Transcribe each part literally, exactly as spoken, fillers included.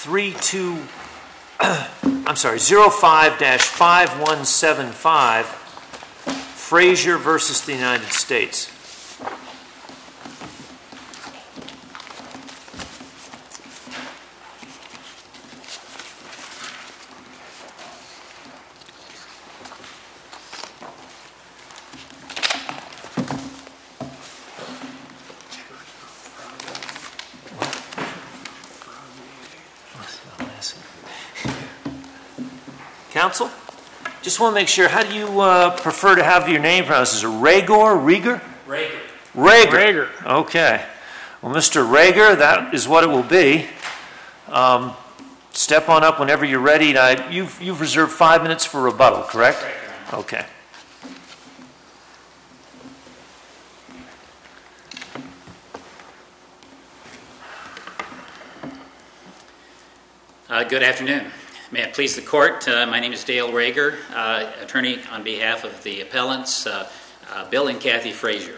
three two, I'm sorry, zero five dash five one seven five, Frazier versus the United States. Counsel, just want to make sure, how do you uh, prefer to have your name pronounced? Is it Rager, Rieger? Rager. Rager. Rager. Okay. Well, Mister Rager, that is what it will be. Um, step on up whenever you're ready. I, you've, you've reserved five minutes for rebuttal, correct? Correct. Okay. Uh, good afternoon. May it please the court, uh, my name is Dale Rager, uh, attorney on behalf of the appellants, uh, uh, Bill and Kathy Frazier.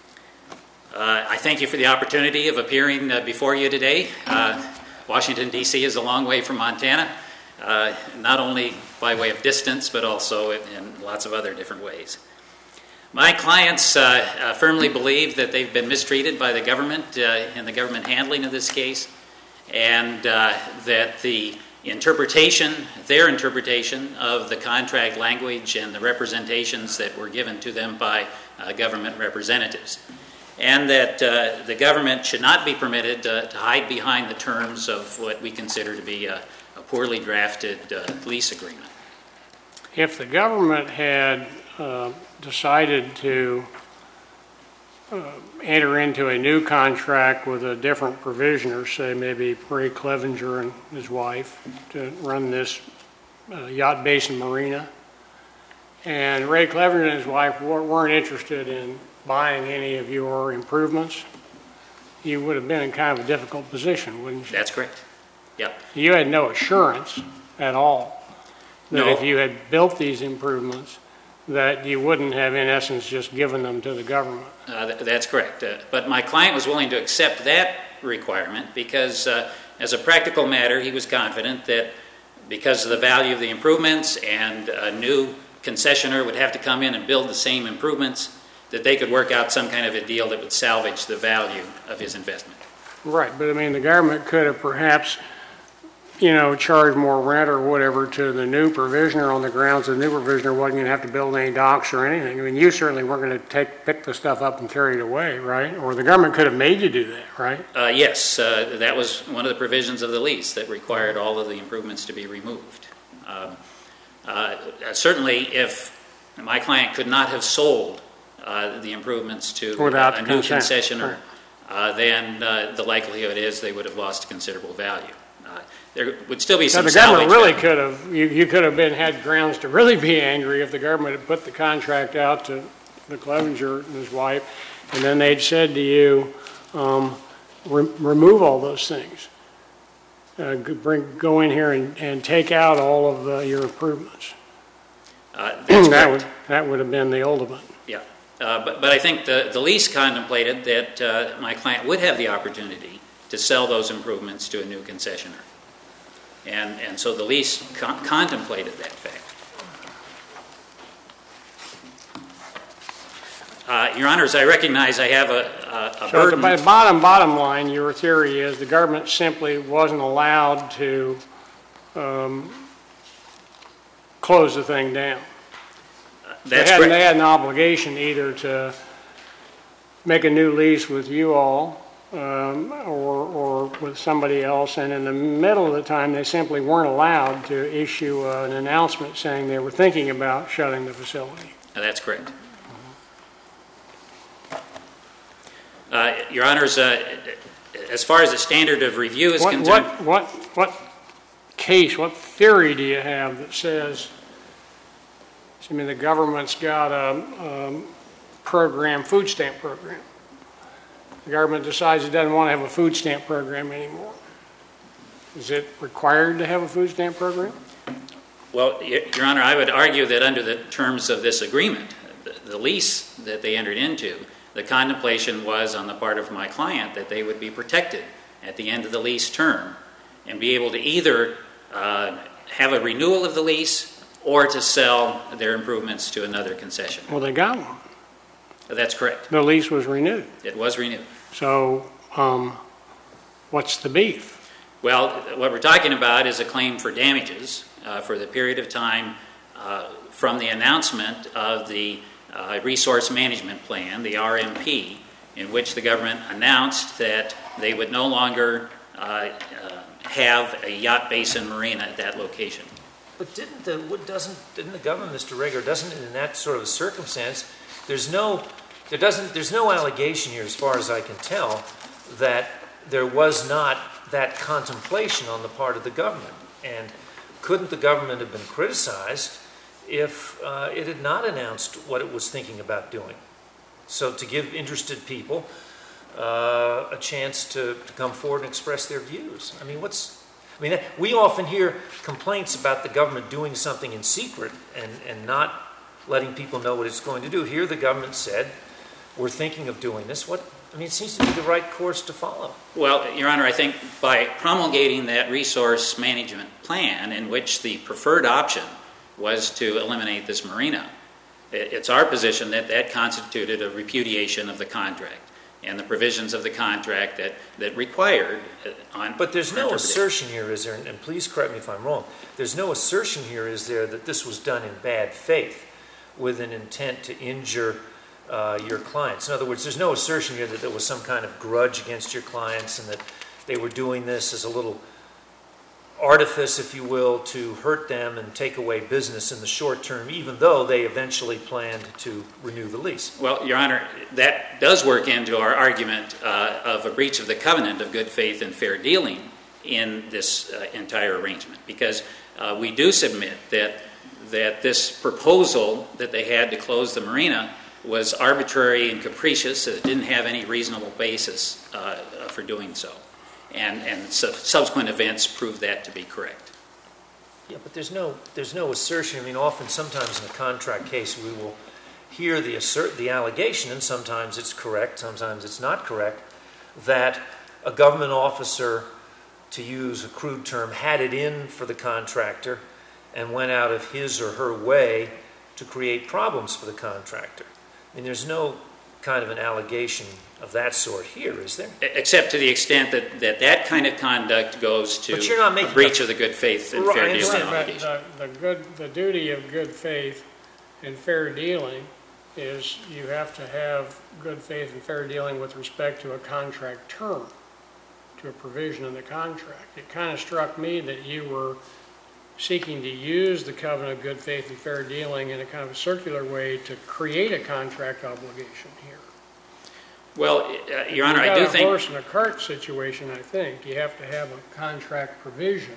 Uh, I thank you for the opportunity of appearing uh, before you today. Uh, Washington, D C is a long way from Montana, uh, not only by way of distance, but also in, in lots of other different ways. My clients uh, uh, firmly believe that they've been mistreated by the government uh, in the government handling of this case, and uh, that the interpretation, their interpretation of the contract language and the representations that were given to them by uh, government representatives, and that uh, the government should not be permitted uh, to hide behind the terms of what we consider to be a, a poorly drafted uh, lease agreement. If the government had uh, decided to uh, enter into a new contract with a different provisioner, say maybe Ray Clevenger and his wife, to run this uh, Yacht Basin Marina, and Ray Clevenger and his wife weren't interested in buying any of your improvements, you would have been in kind of a difficult position, wouldn't you? That's correct. Yep. You had no assurance at all that No. if you had built these improvements, that you wouldn't have, in essence, just given them to the government. Uh, th- that's correct. Uh, but my client was willing to accept that requirement because, uh, as a practical matter, he was confident that because of the value of the improvements and a new concessioner would have to come in and build the same improvements, that they could work out some kind of a deal that would salvage the value of his investment. Right, but I mean, the government could have perhaps, you know, charged more rent or whatever to the new provisioner on the grounds the new provisioner wasn't going to have to build any docks or anything. I mean, you certainly weren't going to take pick the stuff up and carry it away, right? Or the government could have made you do that, right? Uh, yes, uh, that was one of the provisions of the lease that required all of the improvements to be removed. Um, uh, certainly, if my client could not have sold uh, the improvements to Without a new consent. concessioner, uh, then uh, the likelihood is they would have lost considerable value. Uh, there would still be So some the government salvage really value. could have, you, you could have been, had grounds to really be angry if the government had put the contract out to the Clevenger and his wife, and then they'd said to you, um, re- remove all those things. Uh, g- bring, go in here and, and take out all of the, your improvements. Uh, that's That correct. would, that would have been the ultimate. Yeah, uh, but, but I think the, the lease contemplated that uh, my client would have the opportunity to sell those improvements to a new concessioner. And, and so the lease con- contemplated that fact. Uh, Your Honors, I recognize I have a, a, a So the burden. by bottom, bottom line, your theory is the government simply wasn't allowed to um, close the thing down. They That's had, correct. they had an obligation either to make a new lease with you all um, or, or with somebody else, and in the middle of the time, they simply weren't allowed to issue uh, an announcement saying they were thinking about shutting the facility. Uh, That's correct. Uh, Your Honors, uh, as far as the standard of review is What, concerned, what, what, what case, what theory do you have that says, I mean, the government's got a um, program, food stamp program. The government decides it doesn't want to have a food stamp program anymore. Is it required to have a food stamp program? well, Your Your Honor, I would argue that under the terms of this agreement, the, the lease that they entered into, the contemplation was on the part of my client that they would be protected at the end of the lease term and be able to either uh, have a renewal of the lease or to sell their improvements to another concession. Well, they got one. That's correct. The lease was renewed. It was renewed. So um, what's the beef? Well, what we're talking about is a claim for damages uh, for the period of time uh, from the announcement of the uh, Resource Management Plan, the R M P, in which the government announced that they would no longer uh, uh, have a yacht basin marina at that location. But didn't the what doesn't didn't the government, Mister Rager, doesn't in that sort of circumstance, there's no there doesn't there's no allegation here, as far as I can tell, that there was not that contemplation on the part of the government. And couldn't the government have been criticized if uh, it had not announced what it was thinking about doing? So to give interested people uh, a chance to, to come forward and express their views. I mean, what's I mean, we often hear complaints about the government doing something in secret and, and not letting people know what it's going to do. Here the government said, we're thinking of doing this. What I mean, it seems to be the right course to follow. Well, Your Honor, I think by promulgating that resource management plan in which the preferred option was to eliminate this marina, it's our position that that constituted a repudiation of the contract and the provisions of the contract that, that required on... But there's no assertion here, is there, and please correct me if I'm wrong, there's no assertion here, is there, that this was done in bad faith with an intent to injure uh, your clients? In other words, there's no assertion here that there was some kind of grudge against your clients and that they were doing this as a little artifice, if you will, to hurt them and take away business in the short term, even though they eventually planned to renew the lease. Well, Your Honor, that does work into our argument uh, of a breach of the covenant of good faith and fair dealing in this uh, entire arrangement, because uh, we do submit that that this proposal that they had to close the marina was arbitrary and capricious, that it didn't have any reasonable basis uh, for doing so. And, and su- subsequent events proved that to be correct. Yeah, but there's no there's no assertion. I mean, often, sometimes in a contract case, we will hear the assert the allegation, and sometimes it's correct, sometimes it's not correct, that a government officer, to use a crude term, had it in for the contractor and went out of his or her way to create problems for the contractor. I mean, there's no kind of an allegation of that sort here, is there? Except to the extent that that, that kind of conduct goes to but you're not making a breach a, of the good faith and right, fair dealing obligation. The, the, good, the duty of good faith and fair dealing is you have to have good faith and fair dealing with respect to a contract term, to a provision in the contract. It kind of struck me that you were seeking to use the covenant of good faith and fair dealing in a kind of a circular way to create a contract obligation here. Well, uh, Your Honor, You've I do got a think... horse and a cart situation, I think. You have to have a contract provision.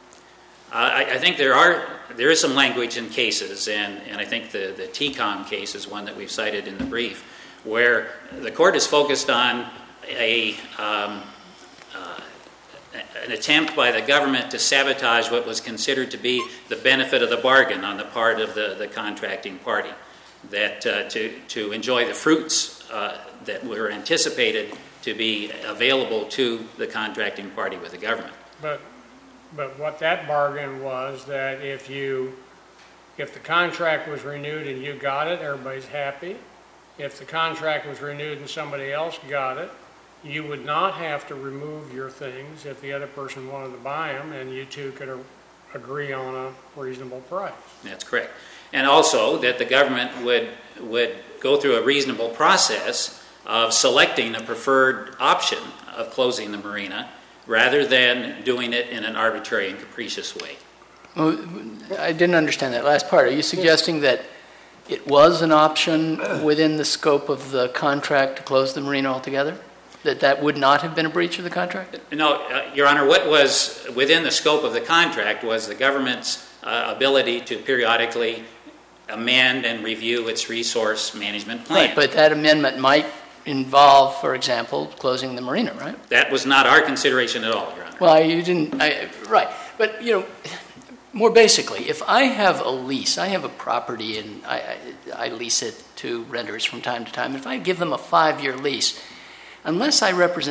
Uh, I, I think there are there is some language in cases, and, and I think the, the T COM case is one that we've cited in the brief, where the court is focused on a um, uh, an attempt by the government to sabotage what was considered to be the benefit of the bargain on the part of the, the contracting party, that uh, to, to enjoy the fruits uh, that were anticipated to be available to the contracting party with the government. But but what that bargain was that if you if the contract was renewed and you got it, everybody's happy. If the contract was renewed and somebody else got it, you would not have to remove your things if the other person wanted to buy them, and you two could a- agree on a reasonable price. That's correct. And also that the government would would go through a reasonable process of selecting a preferred option of closing the marina rather than doing it in an arbitrary and capricious way. Well, I didn't understand that last part. Are you suggesting that it was an option within the scope of the contract to close the marina altogether? That that would not have been a breach of the contract? No, uh, Your Honor, what was within the scope of the contract was the government's uh, ability to periodically amend and review its resource management plan. Right, but that amendment might involve, for example, closing the marina, right? That was not our consideration at all, Your Honor. Well, you didn't, I, right. But, you know, more basically, if I have a lease, I have a property and I, I, I lease it to renters from time to time. If I give them a five-year lease, unless I represent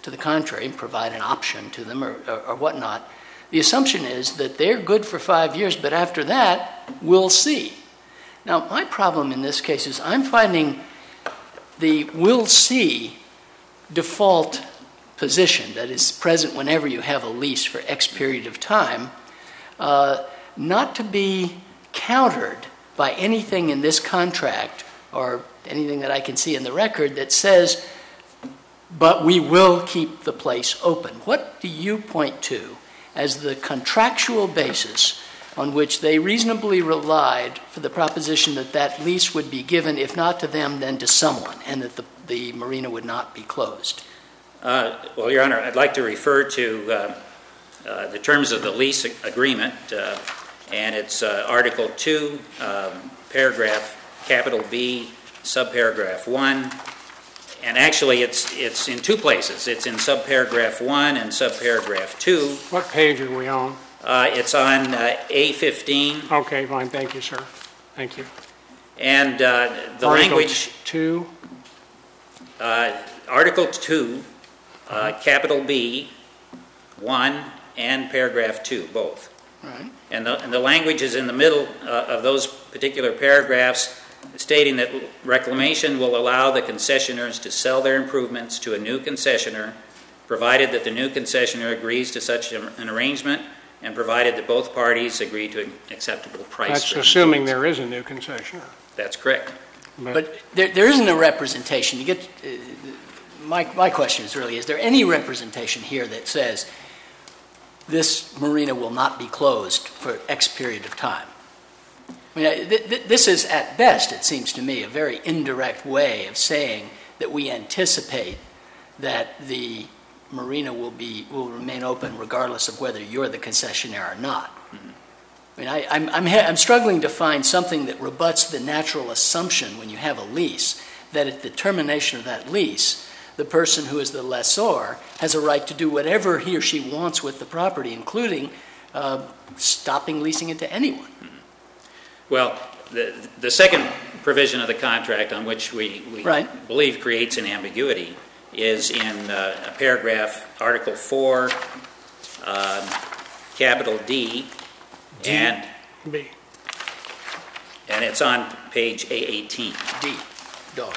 to the contrary, provide an option to them or, or, or whatnot, the assumption is that they're good for five years, but after that, we'll see. Now, my problem in this case is I'm finding the we'll see default position that is present whenever you have a lease for X period of time uh, not to be countered by anything in this contract or anything that I can see in the record that says, but we will keep the place open. What do you point to as the contractual basis on which they reasonably relied for the proposition that that lease would be given, if not to them, then to someone, and that the, the marina would not be closed? Uh, well, Your Honor, I'd like to refer to uh, uh, the terms of the lease agreement, uh, and it's uh, Article two, um, paragraph capital B, subparagraph one. And actually, it's it's in two places. It's in subparagraph one and subparagraph two. What page are we on? Uh, it's on uh, A fifteen. Okay, fine. Thank you, sir. Thank you. And uh, the Article language... two? Uh, Article two, uh, capital B, one, and paragraph two, both. Right. And the, and the language is in the middle uh, of those particular paragraphs, stating that reclamation will allow the concessioners to sell their improvements to a new concessioner, provided that the new concessioner agrees to such an arrangement, and provided that both parties agree to an acceptable price. That's for assuming improvements. there is a new concessioner. That's correct. But, But there, there isn't a representation. You get, uh, my, my question is really, is there any representation here that says this marina will not be closed for X period of time? I mean, th- th- this is, at best, it seems to me, a very indirect way of saying that we anticipate that the marina will be will remain open regardless of whether you're the concessionaire or not. Mm-hmm. I mean, I, I'm, I'm, ha- I'm struggling to find something that rebuts the natural assumption when you have a lease that at the termination of that lease, the person who is the lessor has a right to do whatever he or she wants with the property, including uh, stopping leasing it to anyone. Mm-hmm. Well, the, the second provision of the contract on which we, we right. believe creates an ambiguity is in uh, paragraph Article four, um, capital D, D, and B. and it's on page A eighteen. D, dog.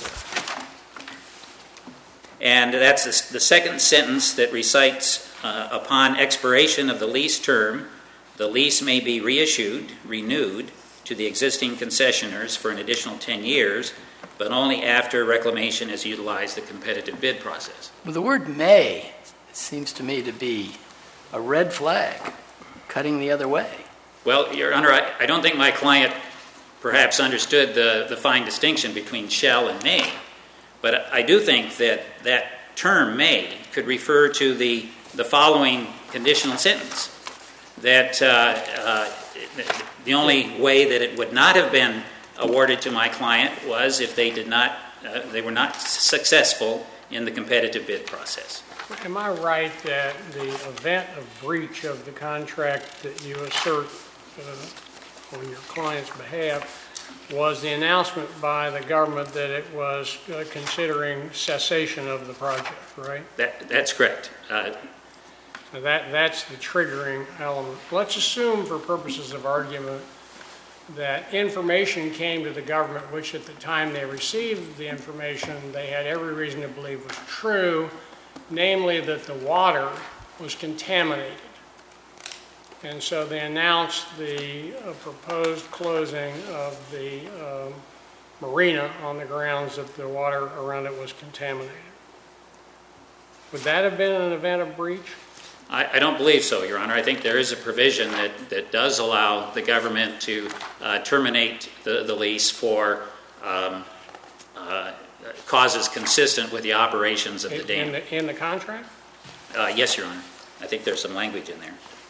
And that's the, the second sentence that recites, uh, upon expiration of the lease term, the lease may be reissued, renewed, to the existing concessioners for an additional ten years, but only after reclamation has utilized the competitive bid process. Well, the word may seems to me to be a red flag, cutting the other way. Well, Your Honor, I, I don't think my client perhaps understood the, the fine distinction between shall and may, but I do think that that term may could refer to the, the following conditional sentence, that uh, uh, the only way that it would not have been awarded to my client was if they did not, uh, they were not successful in the competitive bid process. Am I right that the event of breach of the contract that you assert uh, on your client's behalf was the announcement by the government that it was uh, considering cessation of the project, right? That, that's correct. Uh, So that, that's the triggering element. Let's assume for purposes of argument that information came to the government, which at the time they received the information, they had every reason to believe was true, namely that the water was contaminated. And so they announced the uh, proposed closing of the um, marina on the grounds that the water around it was contaminated. Would that have been an event of breach? I, I don't believe so, Your Honor. I think there is a provision that, that does allow the government to uh, terminate the, the lease for um, uh, causes consistent with the operations of the In, dam. in the, in the contract? Uh, yes, Your Honor. I think there's some language in there.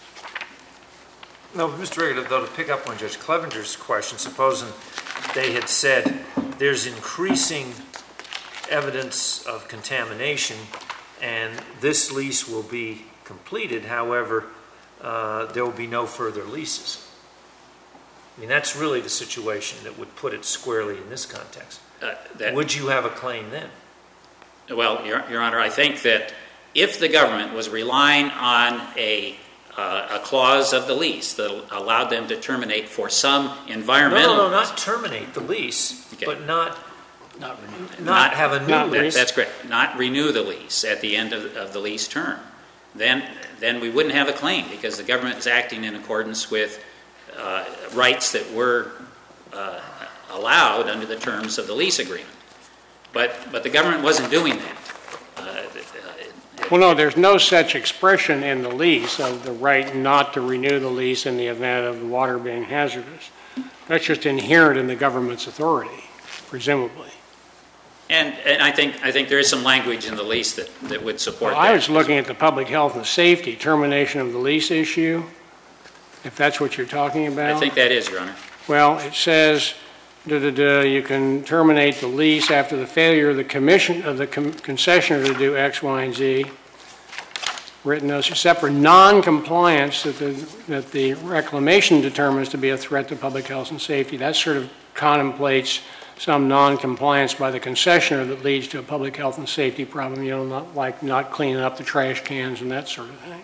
No, Mister Reagan, though, to pick up on Judge Clevenger's question, supposing they had said there's increasing evidence of contamination and this lease will be completed, however, uh, there will be no further leases. I mean, that's really the situation that would put it squarely in this context. Uh, that, Would you have a claim then? Well, Your, Your Honor, I think that if the government was relying on a, uh, a clause of the lease that allowed them to terminate for some environmental... No, no, no, not terminate the lease, Okay. but not, Not renewed. not Not- have a new not That- lease. That's correct. Not renew the lease at the end of, of the lease term. Then, then we wouldn't have a claim because the government is acting in accordance with uh, rights that were uh, allowed under the terms of the lease agreement. But, but the government wasn't doing that. Uh, Well, no, there's no such expression in the lease of the right not to renew the lease in the event of the water being hazardous. That's just inherent in the government's authority, presumably. And, and I think, I think there is some language in the lease that, that would support Well, that. I was looking at the public health and safety termination of the lease issue, if that's what you're talking about. I think that is, Your Honor. Well, it says, da, da, da, you can terminate the lease after the failure of the commission, of the com- concessionaire to do X, Y, and Z. Written notice, except for non-compliance that the, that the reclamation determines to be a threat to public health and safety. That sort of contemplates some non-compliance by the concessionaire that leads to a public health and safety problem, you know, not like not cleaning up the trash cans and that sort of thing.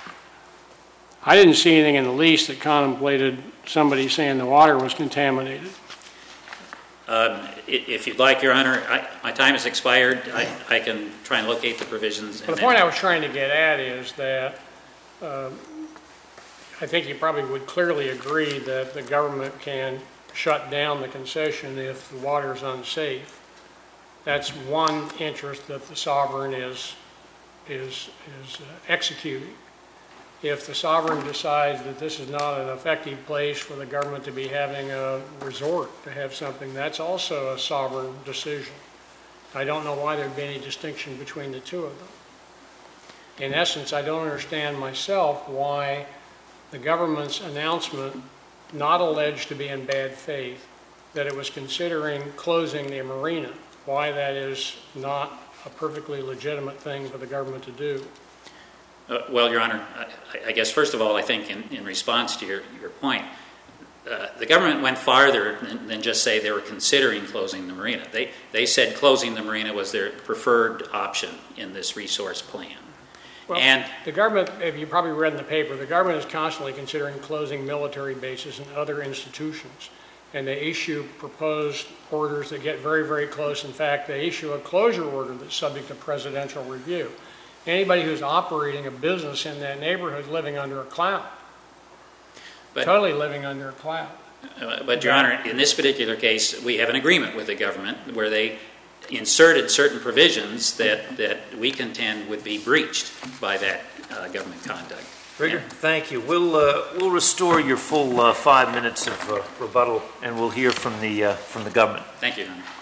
I didn't see anything in the lease that contemplated somebody saying the water was contaminated. Um, i- If you'd like, Your Honor, I- my time has expired. I I can try and locate the provisions. But and the then- point I was trying to get at is that um, I think you probably would clearly agree that the government can shut down the concession if the water is unsafe. That's one interest that the sovereign is, is, is uh, executing. If the sovereign decides that this is not an effective place for the government to be having a resort, to have something, that's also a sovereign decision. I don't know why there'd be any distinction between the two of them. In essence, I don't understand myself why the government's announcement, not alleged to be in bad faith, that it was considering closing the marina, why that is not a perfectly legitimate thing for the government to do. Uh, Well, Your Honor, I- I guess first of all, I think in, in response to your, your point, uh, the government went farther than, than just say they were considering closing the marina. They, they said closing the marina was their preferred option in this resource plan. Well, And the government, if you probably read in the paper, the government is constantly considering closing military bases and other institutions. And they issue proposed orders that get very, very close. In fact, they issue a closure order that's subject to presidential review. Anybody who's operating a business in that neighborhood is living under a cloud. But- Totally living under a cloud. Uh, But, Your Honor, in this particular case, we have an agreement with the government where they inserted certain provisions that, that we contend would be breached by that uh, government conduct. Rigger, thank you. We'll, uh, we'll restore your full uh, five minutes of uh, rebuttal, and we'll hear from the, uh, from the government. Thank you, Your Honor.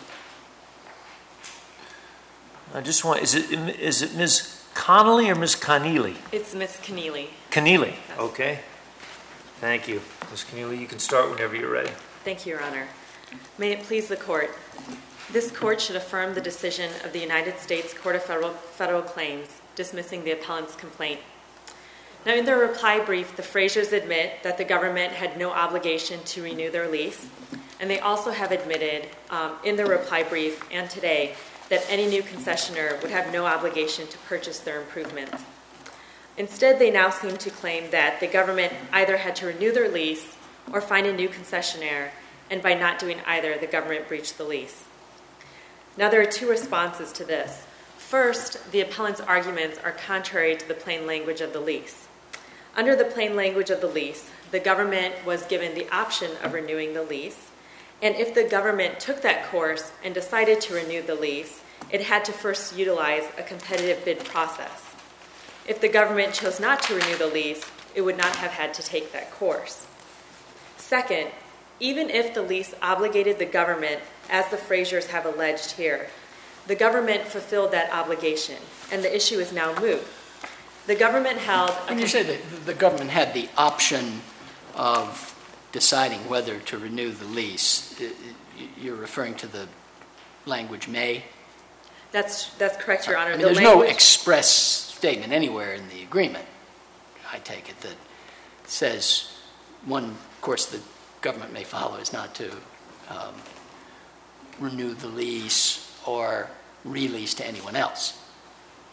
I just want, is it, is it Miz Connolly or Miz Connealy? It's Miss Keneally. Connealy, Yes. okay. Thank you. Miz Connealy, you can start whenever you're ready. Thank you, Your Honor. May it please the court. This court should affirm the decision of the United States Court of Federal, Federal Claims dismissing the appellant's complaint. Now, in their reply brief, the Fraziers admit that the government had no obligation to renew their lease, and they also have admitted um, in their reply brief and today that any new concessionaire would have no obligation to purchase their improvements. Instead, they now seem to claim that the government either had to renew their lease or find a new concessionaire, and by not doing either, the government breached the lease. Now, there are two responses to this. First, the appellant's arguments are contrary to the plain language of the lease. Under the plain language of the lease, the government was given the option of renewing the lease, and if the government took that course and decided to renew the lease, it had to first utilize a competitive bid process. If the government chose not to renew the lease, it would not have had to take that course. Second, even if the lease obligated the government, as the Fraziers have alleged here, the government fulfilled that obligation, and the issue is now moot. The government held... a When you say that the government had the option of deciding whether to renew the lease, i- i- you're referring to the language may? That's, that's correct, Your Honor. I mean, The there's no language- express statement anywhere in the agreement, I take it, that says one course the government may follow is not to um, renew the lease or release to anyone else.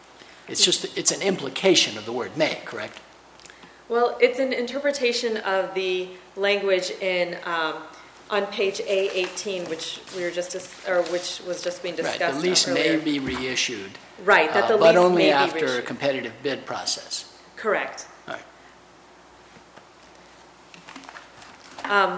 It's just, it's an implication of the word may, correct? Well, it's an interpretation of the language in um, on page A eighteen, which we were just dis- or which was just being discussed. Right, the lease earlier. may be reissued. Right, that the uh, but lease only may after be a reissued. competitive bid process. Correct. All right. Um,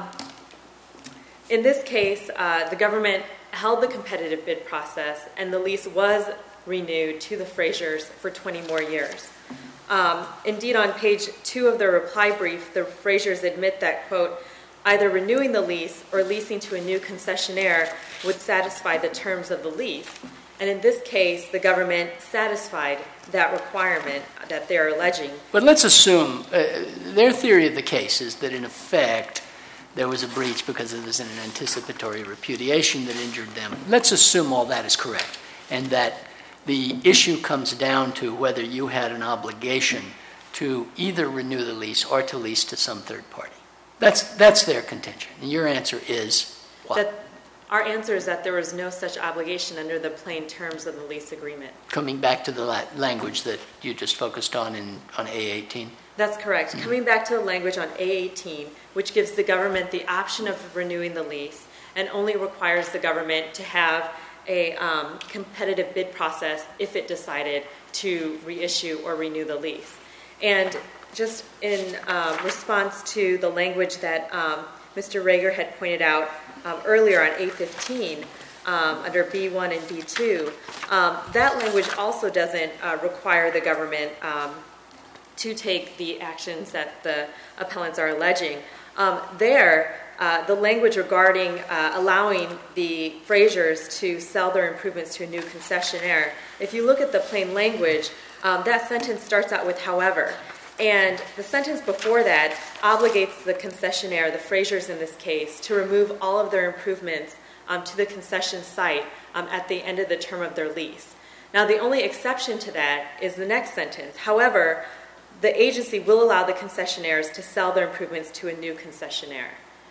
in this case, uh, the government held the competitive bid process, and the lease was renewed to the Frasers for twenty more years. Um, indeed, on page two of their reply brief, the Frasers admit that, quote, either renewing the lease or leasing to a new concessionaire would satisfy the terms of the lease. And in this case, the government satisfied that requirement that they're alleging. But let's assume, uh, their theory of the case is that in effect, there was a breach because it was an anticipatory repudiation that injured them. Let's assume all that is correct, and that the issue comes down to whether you had an obligation to either renew the lease or to lease to some third party. That's, that's their contention. And your answer is what? That our answer is that there was no such obligation under the plain terms of the lease agreement. Coming back to the la- language that you just focused on in on A eighteen? That's correct. Mm-hmm. Coming back to the language on A eighteen, which gives the government the option of renewing the lease and only requires the government to have a um, competitive bid process if it decided to reissue or renew the lease. And just in um, response to the language that um, Mister Rager had pointed out um, earlier on A fifteen, um, under B one and B two, um, that language also doesn't uh, require the government um, to take the actions that the appellants are alleging. Um, there, uh, the language regarding uh, allowing the Frasers to sell their improvements to a new concessionaire, if you look at the plain language, um, that sentence starts out with however. And the sentence before that obligates the concessionaire, the Frasers in this case, to remove all of their improvements um, to the concession site um, at the end of the term of their lease. Now, the only exception to that is the next sentence. However, the agency will allow the concessionaires to sell their improvements to a new concessionaire.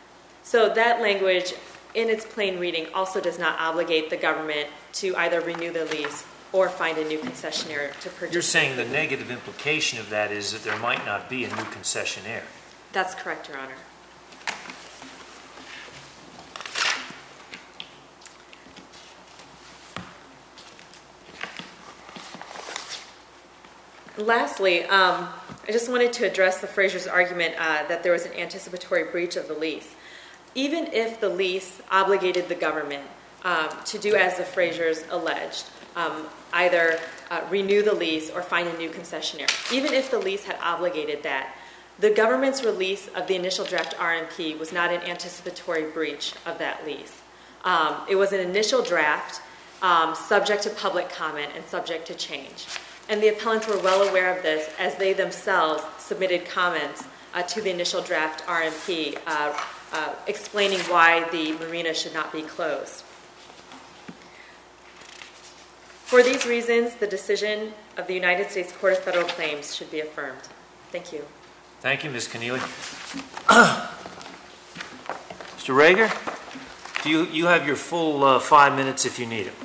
So that language, in its plain reading, also does not obligate the government to either renew the lease or find a new concessionaire to purchase. You're saying the negative implication of that is that there might not be a new concessionaire. That's correct, Your Honor. Lastly, um, I just wanted to address the Frasers' argument uh, that there was an anticipatory breach of the lease. Even if the lease obligated the government um, to do as the Frasers alleged, um, either uh, renew the lease or find a new concessionaire, even if the lease had obligated that, the government's release of the initial draft R M P was not an anticipatory breach of that lease. Um, it was an initial draft um, subject to public comment and subject to change. And the appellants were well aware of this as they themselves submitted comments uh, to the initial draft R M P uh, uh, explaining why the marina should not be closed. For these reasons, the decision of the United States Court of Federal Claims should be affirmed. Thank you. Thank you, Miz Keneally. Mister Rager, do you, you have your full uh, five minutes if you need it.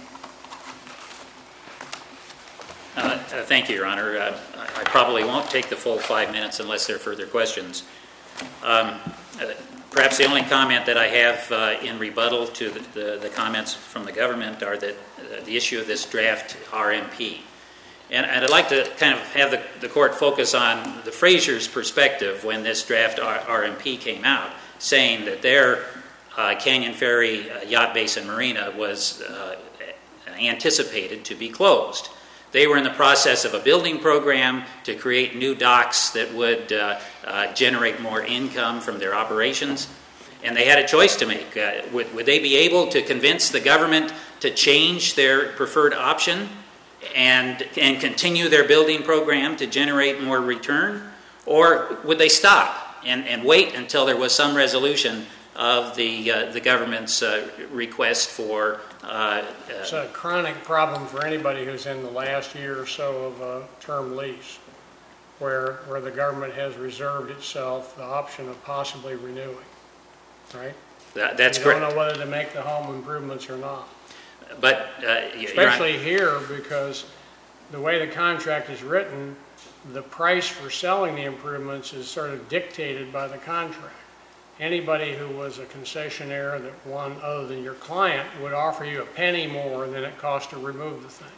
Uh, uh, thank you, Your Honor. Uh, I probably won't take the full five minutes unless there are further questions. Um, uh, perhaps the only comment that I have uh, in rebuttal to the, the, the comments from the government are that uh, the issue of this draft R M P. And, and I'd like to kind of have the, the court focus on the Frasers' perspective when this draft R M P came out, saying that their uh, Canyon Ferry uh, Yacht Basin Marina was uh, anticipated to be closed. They were in the process of a building program to create new docks that would uh, uh, generate more income from their operations. And they had a choice to make. Uh, would, would they be able to convince the government to change their preferred option and, and continue their building program to generate more return? Or would they stop and, and wait until there was some resolution of the, uh, the government's uh, request for Uh, It's a chronic problem for anybody who's in the last year or so of a term lease, where, where the government has reserved itself the option of possibly renewing, right? that, that's You correct. don't know whether to make the home improvements or not. But uh, Your Honor, Especially here, because the way the contract is written, the price for selling the improvements is sort of dictated by the contract. Anybody who was a concessionaire that one other than your client would offer you a penny more than it cost to remove the things.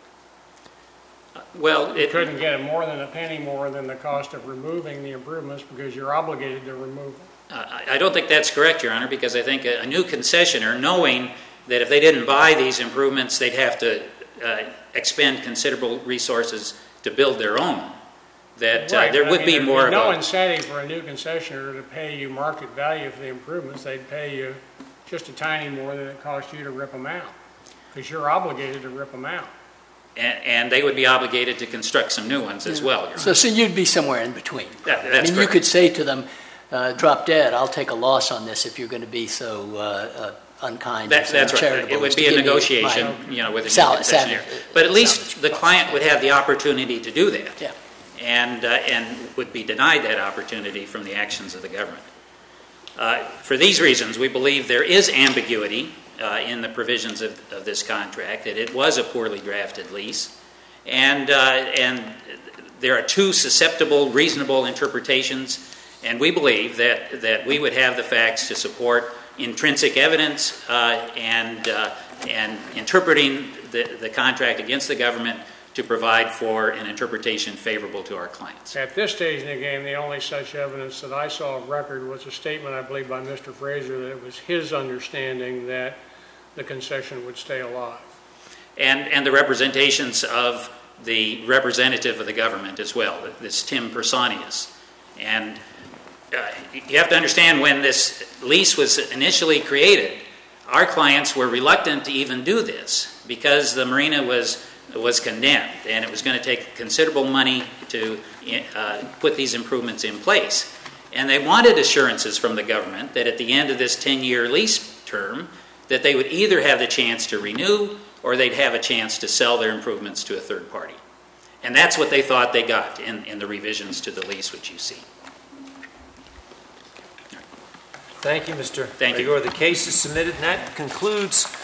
Well, You it, couldn't get it more than a penny more than the cost of removing the improvements because you're obligated to remove them. uh, I I don't think that's correct, Your Honor, because I think a, a new concessionaire, knowing that if they didn't buy these improvements, they'd have to uh, expend considerable resources to build their own, that uh, Right, there but I would mean, be there'd more of no a... incentive for a new concessionaire to pay you market value for the improvements. They'd pay you just a tiny more than it cost you to rip them out because you're obligated to rip them out. And, and they would be obligated to construct some new ones as well, Your Honor. So, so you'd be somewhere in between. That- I that's mean, you correct. could say to them, uh, drop dead, I'll take a loss on this if you're going to be so uh, uh, unkind That, and that's right. charitable It would as be to a give me negotiation, my- you know, with a new Sal- sal- concessionaire. But at least salvage the costs. client would have the opportunity to do that. Yeah. And, uh, and would be denied that opportunity from the actions of the government. Uh, for these reasons, we believe there is ambiguity uh, in the provisions of, of this contract, that it was a poorly drafted lease, and, uh, and there are two susceptible, reasonable interpretations, and we believe that, that we would have the facts to support intrinsic evidence uh, and, uh, and interpreting the, the contract against the government to provide for an interpretation favorable to our clients. At this stage in the game, the only such evidence that I saw of record was a statement, I believe, by Mister Fraser that it was his understanding that the concession would stay alive. And, and the representations of the representative of the government as well, this Tim Personius. And uh, you have to understand, when this lease was initially created, our clients were reluctant to even do this because the marina was was condemned, and it was going to take considerable money to uh, put these improvements in place. And they wanted assurances from the government that at the end of this ten-year lease term, that they would either have the chance to renew or they'd have a chance to sell their improvements to a third party. And that's what they thought they got in, in the revisions to the lease, which you see. Thank you, Mister Thank you. Rigor. The case is submitted, and that concludes